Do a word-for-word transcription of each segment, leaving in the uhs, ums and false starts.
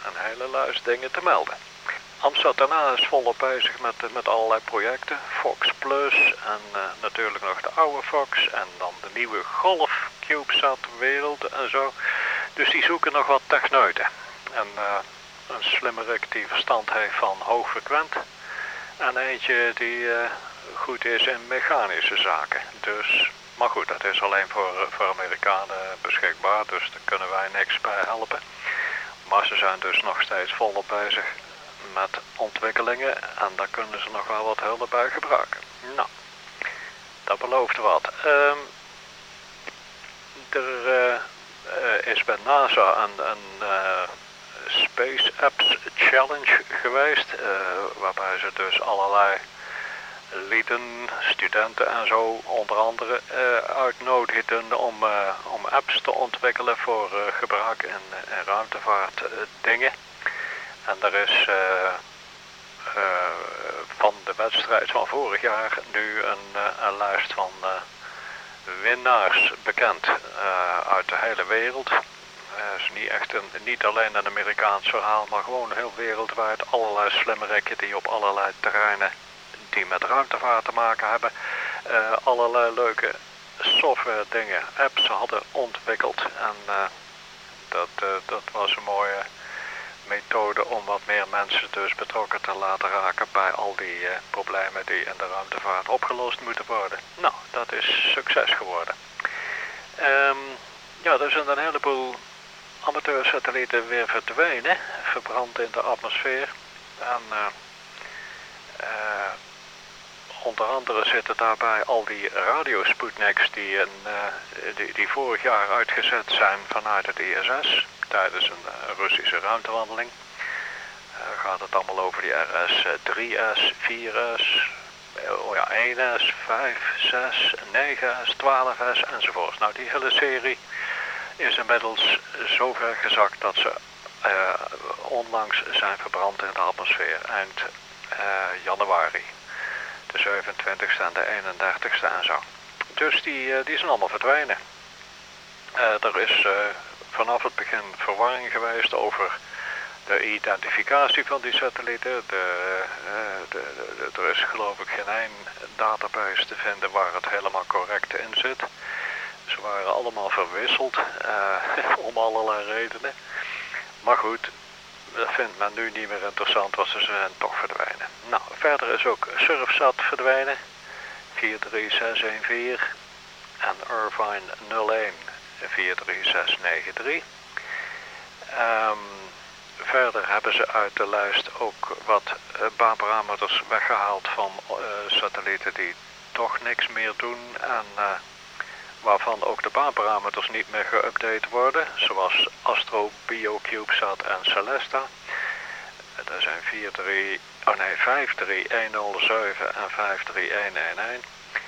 een hele lijst dingen te melden. Amsterdam is volop bezig met, met allerlei projecten. Fox Plus en uh, natuurlijk nog de oude Fox en dan de nieuwe Golf CubeSat wereld en zo. Dus die zoeken nog wat techneuten. En uh, een slimmerik die verstand heeft van hoogfrequent. En eentje die uh, goed is in mechanische zaken. Dus, maar goed, dat is alleen voor, voor Amerikanen beschikbaar. Dus daar kunnen wij niks bij helpen. Maar ze zijn dus nog steeds volop bezig met ontwikkelingen. En daar kunnen ze nog wel wat hulp bij gebruiken. Nou, dat belooft wat. Um, er uh, uh, is bij NASA een... een uh, Space Apps Challenge geweest, uh, waarbij ze dus allerlei lieden, studenten en zo onder andere uh, uitnodigden om, uh, om apps te ontwikkelen voor uh, gebruik in, in ruimtevaart uh, dingen. En er is uh, uh, van de wedstrijd van vorig jaar nu een, uh, een lijst van uh, winnaars bekend uh, uit de hele wereld. Het is niet echt een, niet alleen een Amerikaans verhaal, maar gewoon heel wereldwijd allerlei slimmerikken die op allerlei terreinen die met ruimtevaart te maken hebben, uh, allerlei leuke software dingen, apps hadden ontwikkeld. En uh, dat, uh, dat was een mooie methode om wat meer mensen dus betrokken te laten raken bij al die uh, problemen die in de ruimtevaart opgelost moeten worden. Nou, dat is succes geworden. Um, ja, er zijn een heleboel amateursatellieten weer verdwenen, verbrand in de atmosfeer. En uh, uh, onder andere zitten daarbij al die radiosputniks die, in, uh, die, die vorig jaar uitgezet zijn vanuit het I S S tijdens een uh, Russische ruimtewandeling. Uh, gaat het allemaal over die R S drie S, vier S, uh, oh ja, één S, vijf, zes, negen S, twaalf S enzovoort. Nou, die hele serie is inmiddels zo ver gezakt dat ze uh, onlangs zijn verbrand in de atmosfeer, eind uh, januari. De zevenentwintigste en de eenendertigste en zo. Dus die, uh, die zijn allemaal verdwenen. Uh, er is uh, vanaf het begin verwarring geweest over de identificatie van die satellieten. De, uh, de, de, de, er is geloof ik geen één database te vinden waar het helemaal correct in zit. Ze waren allemaal verwisseld, uh, om allerlei redenen. Maar goed, dat vindt men nu niet meer interessant, want ze zijn toch verdwenen. Nou, verder is ook Surfsat verdwenen, vier drie zes een vier. En Irvine nul een, vier drie zes negen drie. Um, verder hebben ze uit de lijst ook wat uh, baanparameters weggehaald van uh, satellieten die toch niks meer doen. En uh, waarvan ook de baanparameters niet meer geüpdate worden, zoals Astro, BioCubeSat en Celesta. Dat zijn vier drie, oh nee, vijf drie een nul zeven en vijf drie een een een.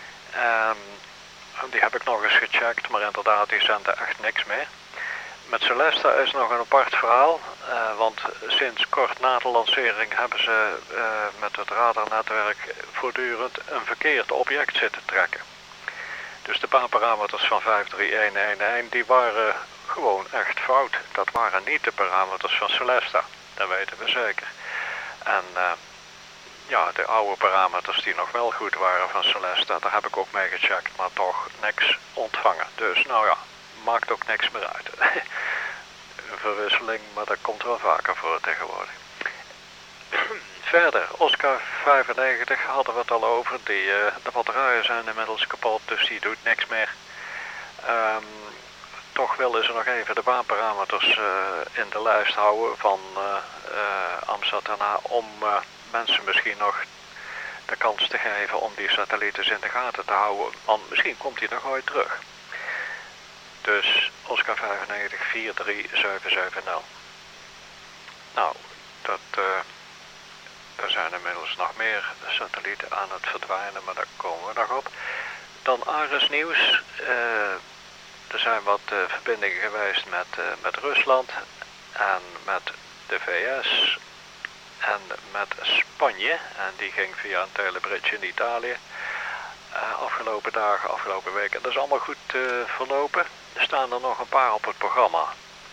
Um, die heb ik nog eens gecheckt, maar inderdaad, die zenden echt niks meer. Met Celesta is nog een apart verhaal, uh, want sinds kort na de lancering hebben ze uh, met het radarnetwerk voortdurend een verkeerd object zitten trekken. Dus de baanparameters van vijf drie een een een die waren gewoon echt fout. Dat waren niet de parameters van Celesta, dat weten we zeker. En uh, ja, de oude parameters die nog wel goed waren van Celesta, daar heb ik ook mee gecheckt, maar toch niks ontvangen. Dus nou ja, maakt ook niks meer uit. Een verwisseling, maar dat komt wel vaker voor tegenwoordig. Verder, Oscar vijfennegentig hadden we het al over. Die, uh, de batterijen zijn inmiddels kapot, dus die doet niks meer. Um, toch willen ze nog even de baanparameters uh, in de lijst houden van uh, uh, Amsterdam om uh, mensen misschien nog de kans te geven om die satellieten in de gaten te houden. Want misschien komt hij nog ooit terug. Dus Oscar vijfennegentig vier drie zeven zeven nul. Nou, dat... Uh, Er zijn inmiddels nog meer satellieten aan het verdwijnen, maar daar komen we nog op. Dan Ares nieuws. Uh, er zijn wat uh, verbindingen geweest met, uh, met Rusland en met de V S en met Spanje. En die ging via een telebridge in Italië. Uh, afgelopen dagen, afgelopen weken. Dat is allemaal goed uh, verlopen. Er staan er nog een paar op het programma.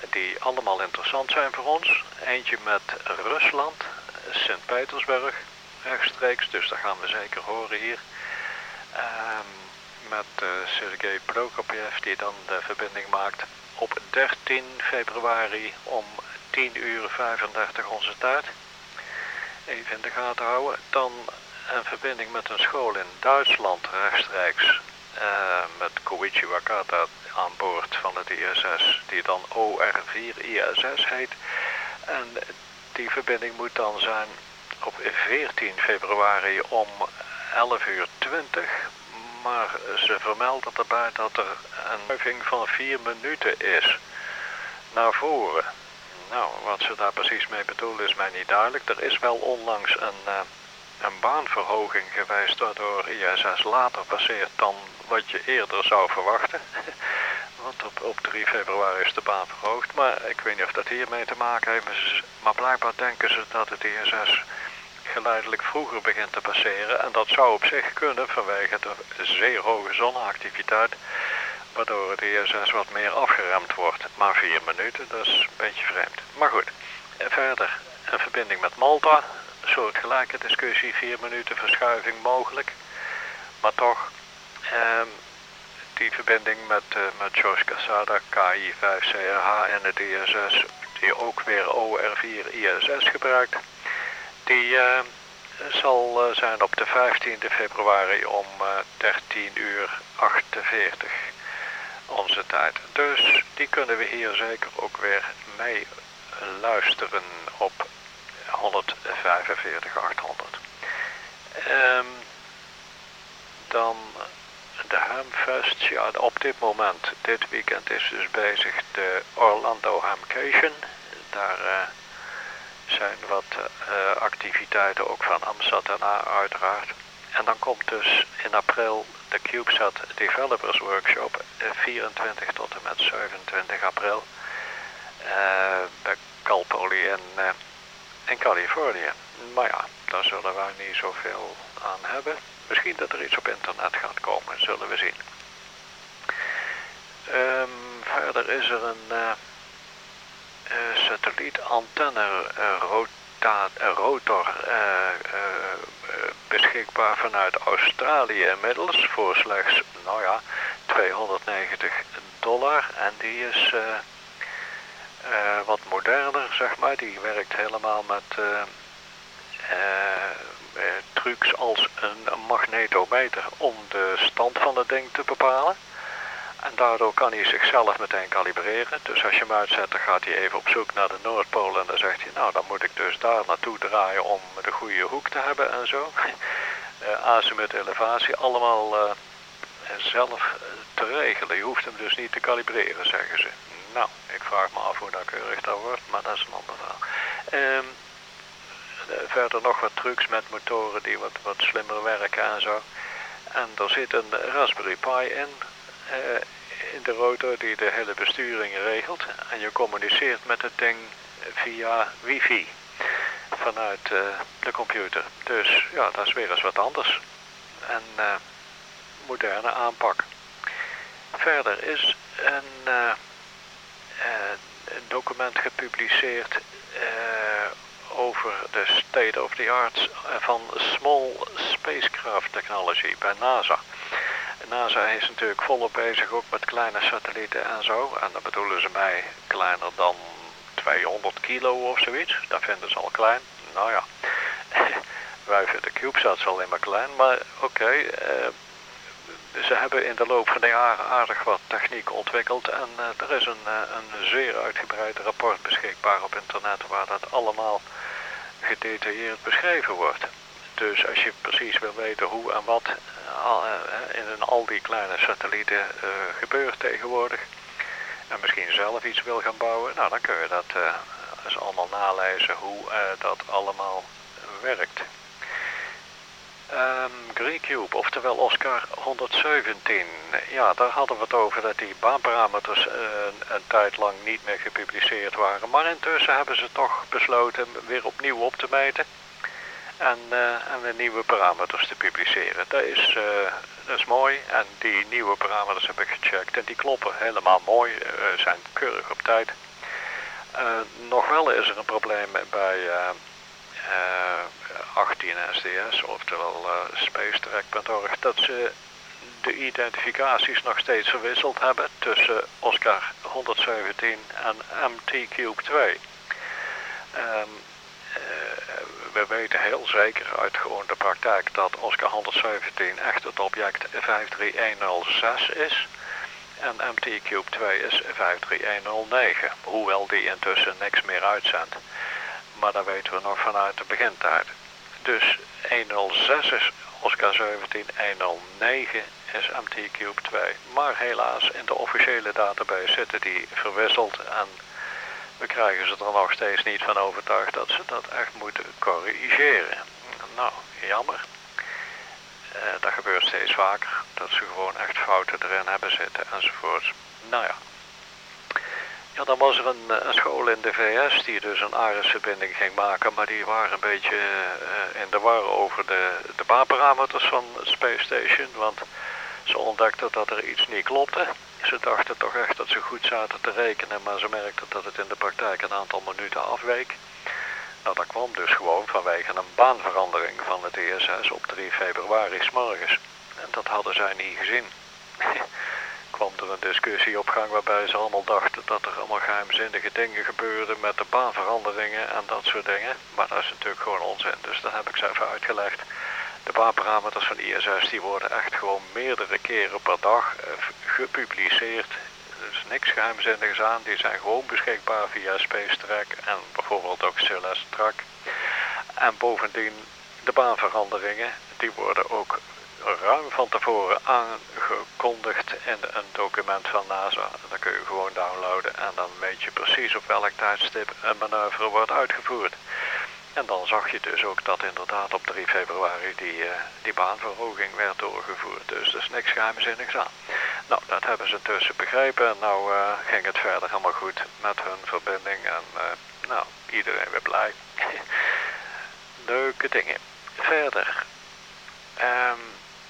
die allemaal interessant zijn voor ons. Eentje met Rusland, Sint-Petersburg rechtstreeks, dus dat gaan we zeker horen hier. Um, met uh, Sergei Prokopjev die dan de verbinding maakt op dertien februari om tien uur vijfendertig onze tijd. Even in de gaten houden. Dan een verbinding met een school in Duitsland rechtstreeks. Uh, met Koichi Wakata aan boord van het I S S, die dan O R vier I S S heet. En die verbinding moet dan zijn op veertien februari om elf uur twintig. Maar ze vermelden erbij dat er een schuiving van vier minuten is naar voren. Nou, wat ze daar precies mee bedoelen is mij niet duidelijk. Er is wel onlangs een, uh, een baanverhoging geweest waardoor I S S later passeert dan wat je eerder zou verwachten. Want op, op drie februari is de baan verhoogd. Maar ik weet niet of dat hiermee te maken heeft. Maar blijkbaar denken ze dat het I S S geleidelijk vroeger begint te passeren. En dat zou op zich kunnen vanwege de zeer hoge zonneactiviteit. Waardoor het I S S wat meer afgeremd wordt. Maar vier minuten, dat is een beetje vreemd. Maar goed, verder een verbinding met Malta. Een soortgelijke discussie, vier minuten verschuiving mogelijk. Maar toch, eh, die verbinding met, uh, met Josh Casada, K I vijf C R H en het I S S, die ook weer O R vier I S S gebruikt. Die uh, zal uh, zijn op de vijftiende februari om uh, dertien uur achtenveertig onze tijd. Dus die kunnen we hier zeker ook weer mee luisteren op honderdvijfenveertig achthonderd. Um, dan de Hamfest. Ja, op dit moment, dit weekend is dus bezig de Orlando Hamcation. Daar uh, zijn wat uh, activiteiten ook van Amsterdam uiteraard. En dan komt dus in april de CubeSat Developers Workshop, vierentwintig tot en met zevenentwintig april, uh, bij Cal Poly in, uh, in Californië. Maar ja, daar zullen wij niet zoveel aan hebben. Misschien dat er iets op internet gaat komen, zullen we zien. Um, verder is er een uh, uh, satellietantenne uh, rota, uh, rotor uh, uh, beschikbaar vanuit Australië inmiddels voor slechts, nou ja, tweehonderdnegentig dollar. En die is uh, uh, wat moderner, zeg maar. Die werkt helemaal met uh, uh, uh, trucs als een magnetometer om de stand van het ding te bepalen. En daardoor kan hij zichzelf meteen kalibreren. Dus als je hem uitzet, dan gaat hij even op zoek naar de Noordpool. En dan zegt hij, nou dan moet ik dus daar naartoe draaien om de goede hoek te hebben en zo. Uh, azimuth, elevatie, allemaal uh, zelf te regelen. Je hoeft hem dus niet te kalibreren, zeggen ze. Nou, ik vraag me af hoe nauwkeurig dat wordt, maar dat is een ander verhaal. Um, verder nog wat trucs met motoren die wat, wat slimmer werken en zo. En er zit een Raspberry Pi in. Uh, in de rotor die de hele besturing regelt. En je communiceert met het ding via wifi vanuit uh, de computer. Dus ja, dat is weer eens wat anders. En uh, moderne aanpak. Verder is een, uh, uh, een document gepubliceerd uh, over de state of the art van Small Spacecraft Technology bij NASA. NASA is natuurlijk volop bezig ook met kleine satellieten en zo. En dan bedoelen ze mij kleiner dan tweehonderd kilo of zoiets. Dat vinden ze al klein. Nou ja, wij vinden CubeSats alleen maar klein. Maar oké, okay, uh, ze hebben in de loop van de jaren aardig wat techniek ontwikkeld. En uh, er is een, uh, een zeer uitgebreid rapport beschikbaar op internet waar dat allemaal gedetailleerd beschreven wordt. Dus als je precies wil weten hoe en wat in al die kleine satellieten uh, gebeurt tegenwoordig en misschien zelf iets wil gaan bouwen, nou dan kun je dat uh, eens allemaal nalezen hoe uh, dat allemaal werkt. Um, GreenCube, oftewel Oscar honderdzeventien. Ja, daar hadden we het over dat die baanparameters uh, een tijd lang niet meer gepubliceerd waren. Maar intussen hebben ze toch besloten weer opnieuw op te meten. En, uh, en weer nieuwe parameters te publiceren. Dat is, uh, dat is mooi. En die nieuwe parameters heb ik gecheckt. En die kloppen helemaal mooi. Uh, zijn keurig op tijd. Uh, nog wel is er een probleem bij uh, uh, achttien S D S, oftewel uh, spacetrack punt org, dat ze de identificaties nog steeds verwisseld hebben tussen Oscar honderdzeventien en M T Cube twee. Um, uh, we weten heel zeker uit gewoon de praktijk dat Oscar honderdzeventien echt het object vijf drie een nul zes is. En M T Cube twee is vijf drie een nul negen, hoewel die intussen niks meer uitzendt. Maar dat weten we nog vanuit de begintijd. Dus honderdzes is Oscar zeventien, honderdnegen is M T Cube twee. Maar helaas, in de officiële database zitten die verwisseld en we krijgen ze er nog steeds niet van overtuigd dat ze dat echt moeten corrigeren. Nou, jammer. Uh, dat gebeurt steeds vaker, dat ze gewoon echt fouten erin hebben zitten enzovoorts. Nou ja. Ja, dan was er een, een school in de V S die dus een ARIS-verbinding ging maken, maar die waren een beetje uh, in de war over de, de baanparameters van Space Station, want ze ontdekten dat er iets niet klopte. Ze dachten toch echt dat ze goed zaten te rekenen, maar ze merkten dat het in de praktijk een aantal minuten afweek. Nou, dat kwam dus gewoon vanwege een baanverandering van het I S S op drie februari 's morgens. En dat hadden zij niet gezien. Kwam er een discussie op gang waarbij ze allemaal dachten dat er allemaal geheimzinnige dingen gebeurden met de baanveranderingen en dat soort dingen. Maar dat is natuurlijk gewoon onzin, dus dat heb ik ze even uitgelegd. De baanparameters van I S S die worden echt gewoon meerdere keren per dag gepubliceerd. Er is niks geheimzinnigs aan, die zijn gewoon beschikbaar via SpaceTrack en bijvoorbeeld ook Celeste-Track. En bovendien, de baanveranderingen, die worden ook ruim van tevoren aangekondigd in een document van NASA. Dat kun je gewoon downloaden en dan weet je precies op welk tijdstip een manoeuvre wordt uitgevoerd. En dan zag je dus ook dat inderdaad op drie februari die, uh, die baanverhoging werd doorgevoerd. Dus er is niks geheimzinnigs aan. Nou, dat hebben ze intussen begrepen. En nou uh, ging het verder helemaal goed met hun verbinding. En uh, nou, iedereen weer blij. Leuke dingen. Verder. Um,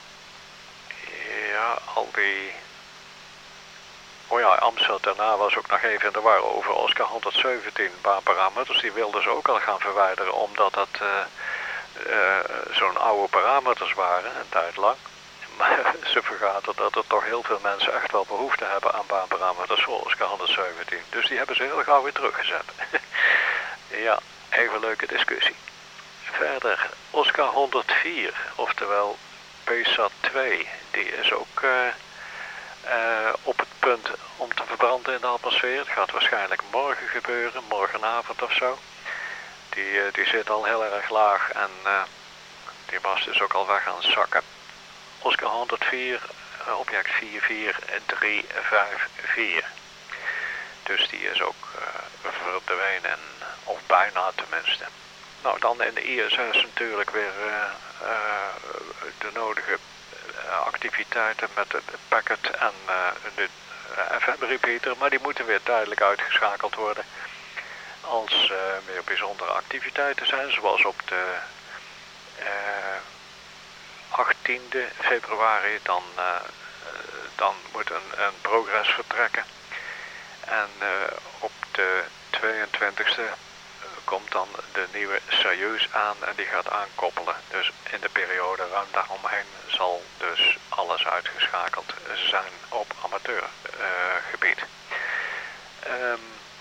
ja, al die... Oh ja, Amsterdam daarna was ook nog even in de war over Oscar honderdzeventien baanparameters. Die wilden ze ook al gaan verwijderen, omdat dat uh, uh, zo'n oude parameters waren, een tijd lang. Maar ze vergaten dat er toch heel veel mensen echt wel behoefte hebben aan baanparameters voor Oscar honderdzeventien. Dus die hebben ze heel gauw weer teruggezet. Ja, even leuke discussie. Verder, Oscar honderdvier, oftewel PSAT twee, die is ook... Uh, Uh, op het punt om te verbranden in de atmosfeer. Het gaat waarschijnlijk morgen gebeuren, morgenavond of zo. Die, uh, die zit al heel erg laag en uh, die was dus ook al weg aan het zakken. Oscar honderdvier, uh, object vier vier drie vijf vier. Dus die is ook uh, verdwenen, of bijna tenminste. Nou, dan in de I S S natuurlijk weer uh, uh, de nodige activiteiten met de packet en uh, de uh, F M repeater, maar die moeten weer duidelijk uitgeschakeld worden als uh, meer bijzondere activiteiten zijn, zoals op de uh, achttiende februari, dan, uh, dan moet een, een progress vertrekken en uh, op de tweeëntwintigste komt dan de nieuwe Soyuz aan en die gaat aankoppelen. Dus in de periode ruim daaromheen zal dus alles uitgeschakeld zijn op amateurgebied. Uh, um,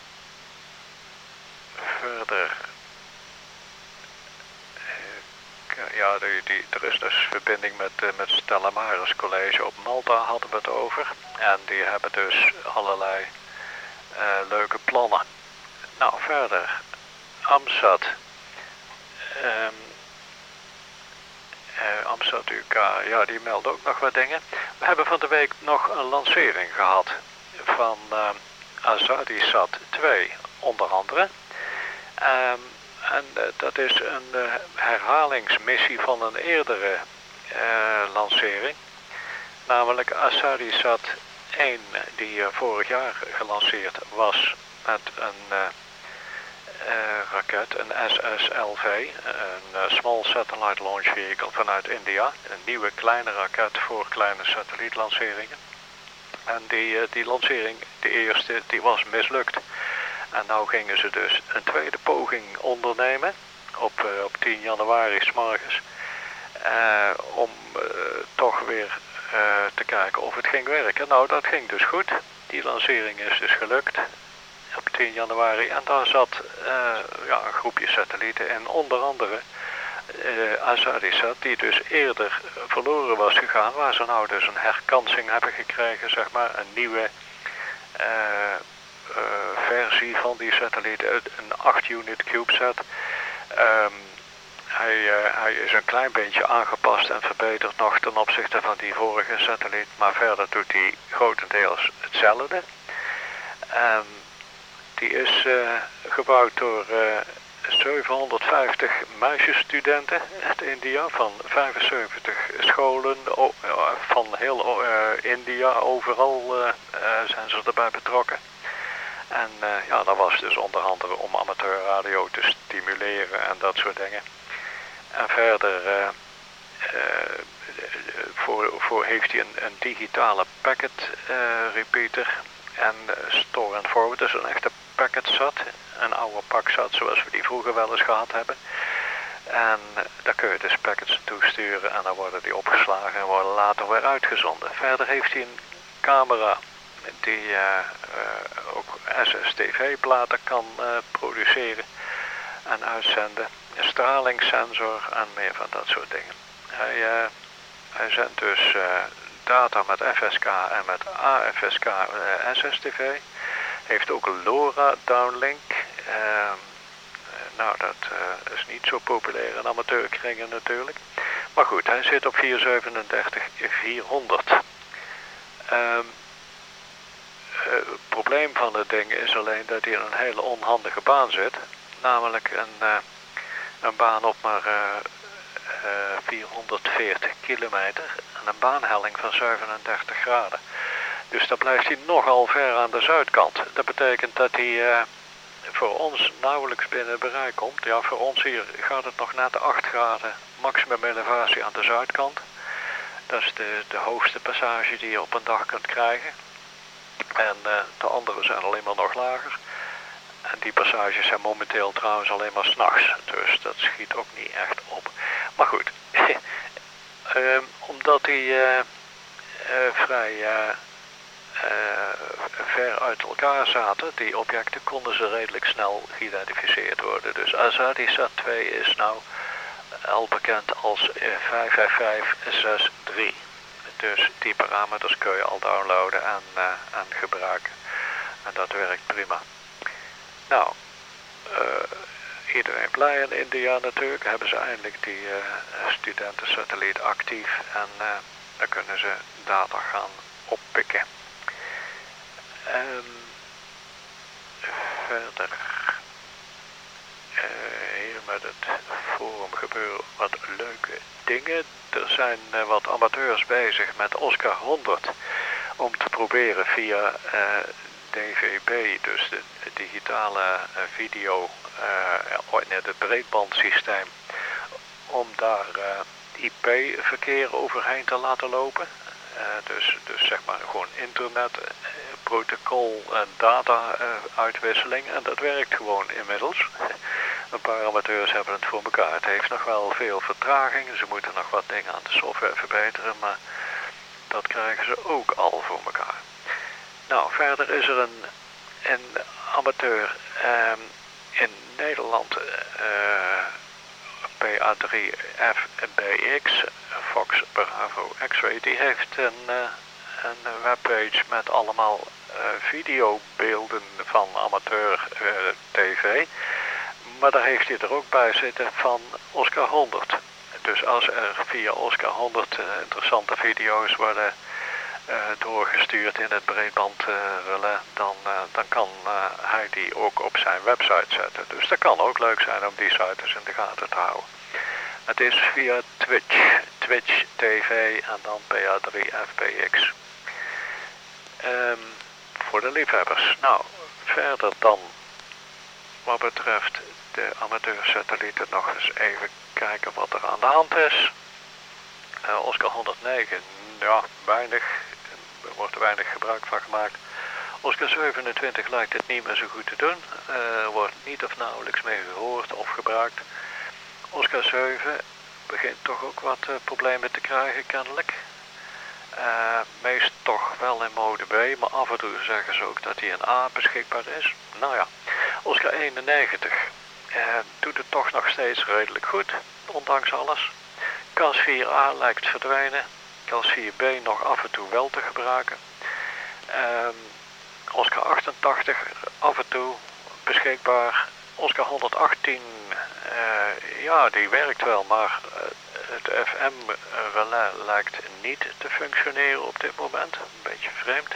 verder... Uh, ja, die, die, er is dus verbinding met, uh, met Stella Maris College op Malta, hadden we het over. En die hebben dus allerlei uh, leuke plannen. Nou, verder... AMSAT. Um, uh, AMSAT U K, ja, die meldt ook nog wat dingen. We hebben van de week nog een lancering gehad van uh, AZADISAT twee, onder andere. Um, en uh, dat is een uh, herhalingsmissie van een eerdere uh, lancering. Namelijk AZADISAT één, die uh, vorig jaar gelanceerd was met een... Uh, Uh, raket, een S S L V, een uh, Small Satellite Launch Vehicle vanuit India. Een nieuwe kleine raket voor kleine satellietlanceringen. En die, uh, die lancering, de eerste, die was mislukt. En nou gingen ze dus een tweede poging ondernemen op, uh, op tien januari 's morgens. Uh, om uh, toch weer uh, te kijken of het ging werken. Nou, dat ging dus goed. Die lancering is dus gelukt op tien januari. En daar zat uh, ja, een groepje satellieten in, onder andere uh, Azarisat, die dus eerder verloren was gegaan, waar ze nou dus een herkansing hebben gekregen, zeg maar, een nieuwe uh, uh, versie van die satelliet, een acht unit CubeSat. Um, Hij, uh, hij is een klein beetje aangepast en verbeterd nog ten opzichte van die vorige satelliet, maar verder doet hij grotendeels hetzelfde. En die is uh, gebouwd door uh, zevenhonderdvijftig meisjesstudenten uit India van vijfenzeventig scholen oh, uh, van heel uh, India. Overal uh, uh, zijn ze erbij betrokken. En uh, ja, dat was dus onder andere om amateurradio te stimuleren en dat soort dingen. En verder uh, uh, voor, voor heeft hij een, een digitale packet uh, repeater en uh, store and forward, dus een echte packet sat, een oude paksat zoals we die vroeger wel eens gehad hebben. En uh, daar kun je dus packets toesturen en dan worden die opgeslagen en worden later weer uitgezonden. Verder heeft hij een camera die uh, uh, ook S S T V-platen kan uh, produceren en uitzenden. Een stralingssensor en meer van dat soort dingen. Hij, uh, hij zendt dus uh, data met F S K en met A F S K uh, S S T V. Heeft ook een LoRa downlink. Uh, nou, dat uh, is niet zo populair in amateurkringen natuurlijk. Maar goed, hij zit op vierhonderdzevenendertig vierhonderd. Um, uh, het probleem van het ding is alleen dat hij in een hele onhandige baan zit. Namelijk een... Uh, Een baan op maar uh, uh, vierhonderdveertig kilometer en een baanhelling van zevenendertig graden. Dus dan blijft hij nogal ver aan de zuidkant. Dat betekent dat hij uh, voor ons nauwelijks binnen bereik komt. Ja, voor ons hier gaat het nog net acht graden maximum elevatie aan de zuidkant. Dat is de, de hoogste passage die je op een dag kunt krijgen. En uh, de andere zijn alleen maar nog lager. En die passages zijn momenteel trouwens alleen maar 's nachts, dus dat schiet ook niet echt op. Maar goed, uh, omdat die uh, uh, vrij uh, uh, ver uit elkaar zaten, die objecten, konden ze redelijk snel geïdentificeerd worden. Dus Azarisat twee is nou al bekend als vijf vijf vijf zes drie. Dus die parameters kun je al downloaden en, uh, en gebruiken. En dat werkt prima. Nou, uh, iedereen blij in India natuurlijk. Hebben ze eindelijk die uh, studentensatelliet actief en uh, dan kunnen ze data gaan oppikken. Um, verder, uh, hier met het forum gebeuren wat leuke dingen. Er zijn uh, wat amateurs bezig met Oscar honderd om te proberen via... Uh, D V B, dus de digitale uh, video uh, in het breedbandsysteem, om daar uh, I P-verkeer overheen te laten lopen. Uh, dus, dus zeg maar gewoon internet, uh, protocol en data uh, uitwisseling. En dat werkt gewoon inmiddels. Een paar amateurs hebben het voor elkaar. Het heeft nog wel veel vertraging. Ze moeten nog wat dingen aan de software verbeteren, maar dat krijgen ze ook al voor elkaar. Nou, verder is er een, een amateur um, in Nederland, uh, P A drie F B X, Fox Bravo X-Ray, die heeft een, uh, een webpage met allemaal uh, videobeelden van amateur uh, T V. Maar daar heeft hij er ook bij zitten van Oscar honderd. Dus als er via Oscar honderd uh, interessante video's worden Uh, doorgestuurd in het breedbandrelais, uh, dan, uh, dan kan uh, hij die ook op zijn website zetten. Dus dat kan ook leuk zijn om die site dus in de gaten te houden. Het is via Twitch, Twitch T V en dan P A drie F B X. Um, voor de liefhebbers. Nou, verder dan wat betreft de amateursatellieten nog eens even kijken wat er aan de hand is. Uh, Oscar honderdnegen, ja, weinig. Er wordt er weinig gebruik van gemaakt. Oscar zevenentwintig lijkt het niet meer zo goed te doen. Er uh, wordt niet of nauwelijks meer gehoord of gebruikt. Oscar zeven begint toch ook wat uh, problemen te krijgen kennelijk. Uh, meest toch wel in mode B, maar af en toe zeggen ze ook dat hij in A beschikbaar is. Nou ja, Oscar eenennegentig uh, doet het toch nog steeds redelijk goed, ondanks alles. C A S vier A lijkt verdwenen, C A S vier B nog af en toe wel te gebruiken. Uh, Oscar achtentachtig af en toe beschikbaar. Oscar honderdachttien, uh, ja die werkt wel, maar uh, het F M-relais lijkt niet te functioneren op dit moment. Een beetje vreemd. Uh,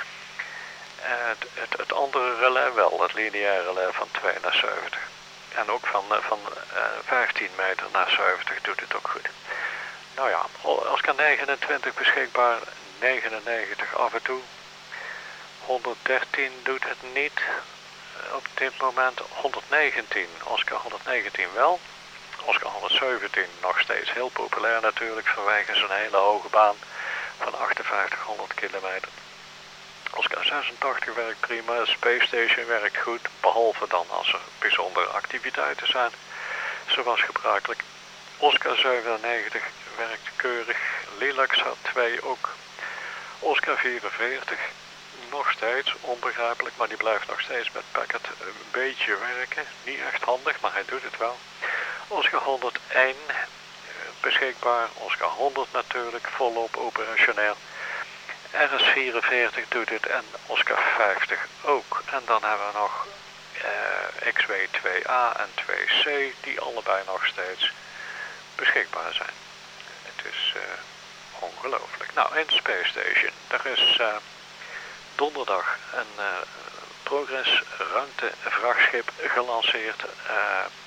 het, het, het andere relais wel, het lineaire relais van twee naar zeventig. En ook van, uh, van uh, vijftien meter naar zeventig doet het ook goed. Nou ja, Oscar negenentwintig beschikbaar, negenennegentig af en toe. honderddertien doet het niet uh, op dit moment. honderdnegentien, Oscar honderdnegentien wel. Oscar honderdzeventien nog steeds heel populair natuurlijk vanwege zijn hele hoge baan van achtenvijftighonderd kilometer. Oscar zesentachtig werkt prima, Space Station werkt goed, behalve dan als er bijzondere activiteiten zijn, zoals gebruikelijk. Oscar zevenennegentig werkt keurig, Lilac twee ook. Oscar vierenveertig nog steeds, onbegrijpelijk, maar die blijft nog steeds met Packet een beetje werken. Niet echt handig, maar hij doet het wel. Oscar honderdéén beschikbaar, Oscar honderd natuurlijk, volop operationeel. R S vierenveertig doet het en Oscar vijftig ook. En dan hebben we nog uh, X W twee A en twee C, die allebei nog steeds beschikbaar zijn. Het is uh, ongelooflijk. Nou, in Space Station, er is uh, donderdag een uh, Progress ruimtevrachtschip gelanceerd. Uh,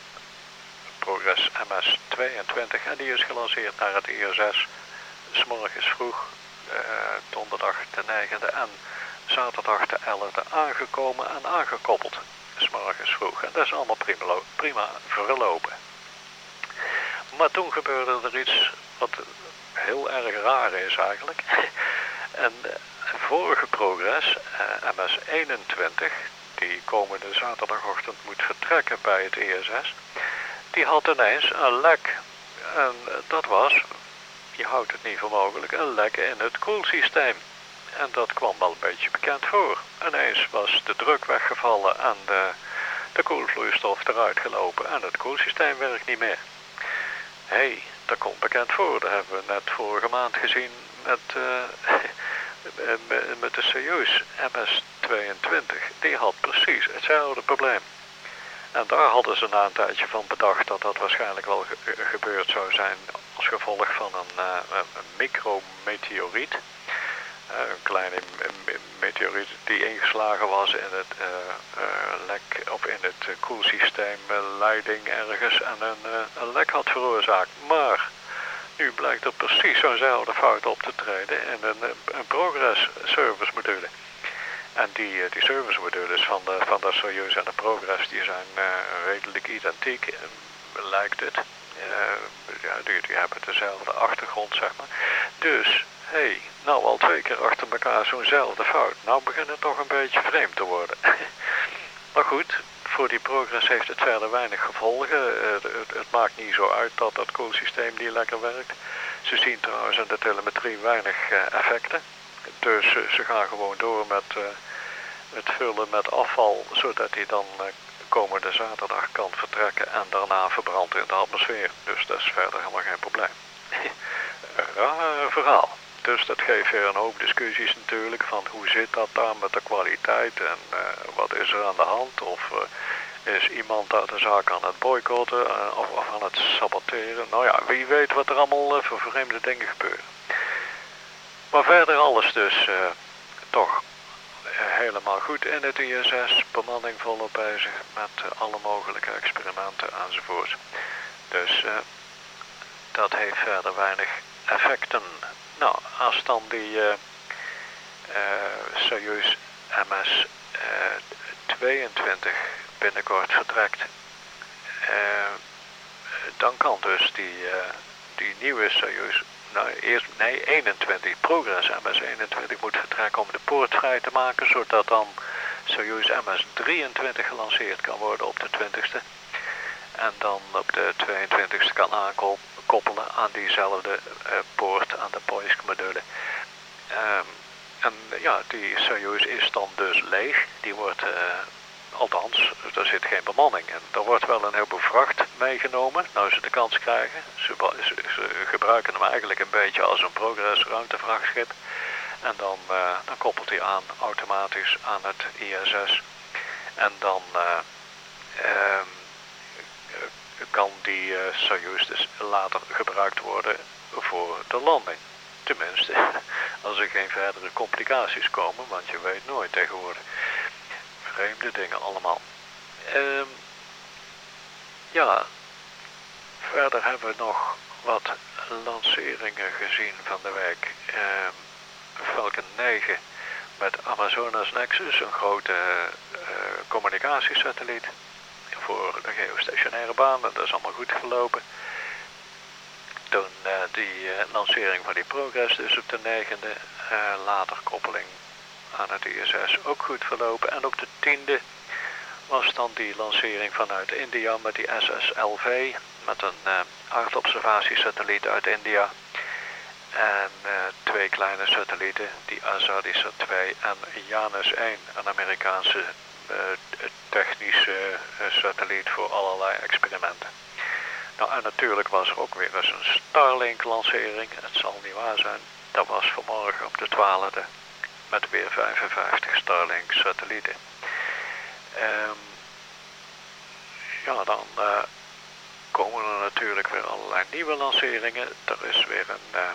Progress M S tweeëntwintig en die is gelanceerd naar het I S S 's morgens vroeg, uh, donderdag de negende en zaterdag de elfde aangekomen en aangekoppeld 's morgens vroeg. En dat is allemaal prima, prima verlopen. Maar toen gebeurde er iets wat heel erg raar is eigenlijk. En uh, vorige Progress, uh, M S eenentwintig, die komende zaterdagochtend moet vertrekken bij het I S S, die had ineens een lek. En dat was, je houdt het niet voor mogelijk, een lek in het koelsysteem. En dat kwam wel een beetje bekend voor. Ineens was de druk weggevallen en de, de koelvloeistof eruit gelopen en het koelsysteem werkt niet meer. Hé, hey, dat komt bekend voor. Dat hebben we net vorige maand gezien met, uh, met de Soyuz M S tweeëntwintig. Die had precies hetzelfde probleem. En daar hadden ze na een tijdje van bedacht dat dat waarschijnlijk wel ge gebeurd zou zijn als gevolg van een, uh, een micrometeoriet. Uh, een kleine meteoriet die ingeslagen was in het uh, uh, lek of in het uh, koelsysteem uh, leiding ergens en een, uh, een lek had veroorzaakt. Maar nu blijkt er precies zo'nzelfde fout op te treden in een, een Progress service module. En die, die service modules van de, van de Soyuz en de Progress die zijn uh, redelijk identiek, uh, lijkt het. Uh, ja, die, die hebben dezelfde achtergrond, zeg maar. Dus, hé, hey, nou al twee keer achter elkaar zo'nzelfde fout. Nou begint het toch een beetje vreemd te worden. Maar goed, voor die Progress heeft het verder weinig gevolgen. Uh, het, het, het maakt niet zo uit dat dat koelsysteem niet lekker werkt. Ze zien trouwens in de telemetrie weinig uh, effecten. Dus uh, ze gaan gewoon door met... Uh, het vullen met afval, zodat hij dan uh, komende zaterdag kan vertrekken en daarna verbrandt in de atmosfeer. Dus dat is verder helemaal geen probleem. Raar verhaal. Dus dat geeft weer een hoop discussies natuurlijk van hoe zit dat daar met de kwaliteit en uh, wat is er aan de hand of uh, is iemand daar de zaak aan het boycotten uh, of, of aan het saboteren. Nou ja, wie weet wat er allemaal uh, voor vreemde dingen gebeuren. Maar verder alles dus uh, toch helemaal goed in het I S S, bemanning volop bezig met uh, alle mogelijke experimenten enzovoort. Dus uh, dat heeft verder weinig effecten. Nou, als dan die uh, uh, Soyuz M S tweeëntwintig binnenkort vertrekt, uh, dan kan dus die, uh, die nieuwe Soyuz nou, eerst, nee, eenentwintig. Progress M S eenentwintig moet vertrekken om de poort vrij te maken, zodat dan Soyuz M S drieëntwintig gelanceerd kan worden op de twintigste. En dan op de tweeëntwintigste kan aankoppelen aan diezelfde uh, poort, aan de Poisk-module. Um, en ja, die Soyuz is dan dus leeg. Die wordt, uh, althans, er zit geen bemanning in. Er wordt wel een heleboel vracht meegenomen, nou ze de kans krijgen. Ze, ze, ze gebruiken hem eigenlijk een beetje als een Progress ruimtevrachtschip. En dan, uh, dan koppelt hij aan automatisch aan het I S S. En dan uh, uh, kan die uh, Soyuz dus later gebruikt worden voor de landing. Tenminste, als er geen verdere complicaties komen, want je weet nooit tegenwoordig. Vreemde dingen allemaal. Uh, ja, verder hebben we nog wat lanceringen gezien van de week. Uh, Falcon negen met Amazonas Nexus, een grote uh, communicatiesatelliet voor de geostationaire baan. Dat is allemaal goed verlopen. Toen uh, die uh, lancering van die Progress dus op de negende, uh, later koppeling aan het I S S ook goed verlopen. En op de tiende was dan die lancering vanuit India met die S S L V, met een uh, aardobservatiesatelliet uit India. En uh, twee kleine satellieten, die Azadsat twee en Janus één, een Amerikaanse uh, technische uh, satelliet voor allerlei experimenten. Nou, en natuurlijk was er ook weer eens een Starlink-lancering. Het zal niet waar zijn. Dat was vanmorgen op de twaalfde met weer vijfenvijftig Starlink-satellieten. Um, ja, dan uh, komen er natuurlijk weer allerlei nieuwe lanceringen. Er is weer een uh,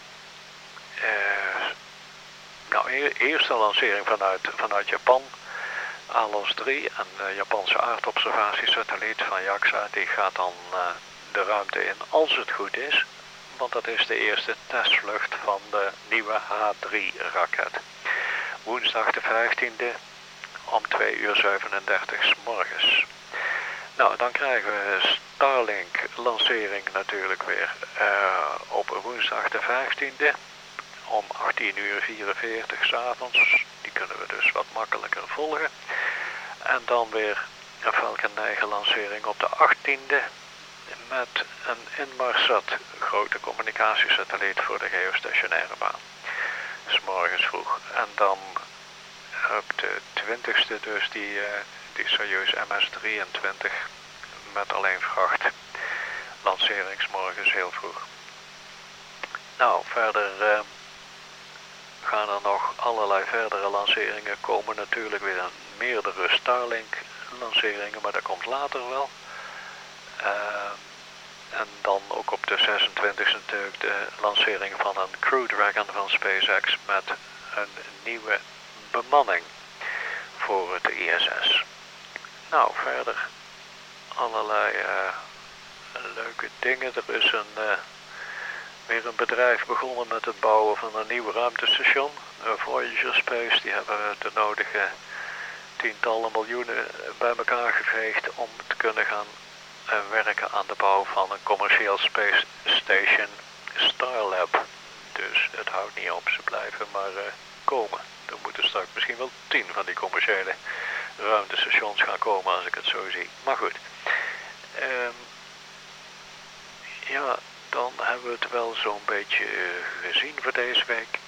uh, nou, e eerste lancering vanuit, vanuit Japan. ALOS drie, een uh, Japanse aardobservatiesatelliet van JAXA. Die gaat dan uh, de ruimte in als het goed is. Want dat is de eerste testvlucht van de nieuwe H drie raket. Woensdag de vijftiende om twee uur zevenendertig 's morgens. Nou, dan krijgen we Starlink lancering natuurlijk weer uh, op woensdag de vijftiende om achttien uur vierenveertig 's avonds. Die kunnen we dus wat makkelijker volgen. En dan weer een Falcon negen lancering op de achttiende met een Inmarsat, grote communicatiesatelliet voor de geostationaire baan. 's morgens vroeg. En dan op de twintigste dus die, uh, die Soyuz M S drieëntwintig met alleen vracht. Lancering 's morgens heel vroeg. Nou, verder uh, gaan er nog allerlei verdere lanceringen komen. Natuurlijk weer een meerdere Starlink lanceringen, maar dat komt later wel. Uh, en dan ook op de zesentwintigste natuurlijk de lancering van een Crew Dragon van SpaceX met een nieuwe bemanning voor het I S S. Nou, verder allerlei uh, leuke dingen. Er is een, uh, weer een bedrijf begonnen met het bouwen van een nieuw ruimtestation. Uh, Voyager Space, die hebben de nodige tientallen miljoenen bij elkaar geveegd om te kunnen gaan uh, werken aan de bouw van een commercieel space station Starlab. Dus het houdt niet op, ze blijven maar uh, komen. Er moeten straks misschien wel tien van die commerciële ruimtestations gaan komen als ik het zo zie. Maar goed. Um, ja, dan hebben we het wel zo'n beetje uh, gezien voor deze week.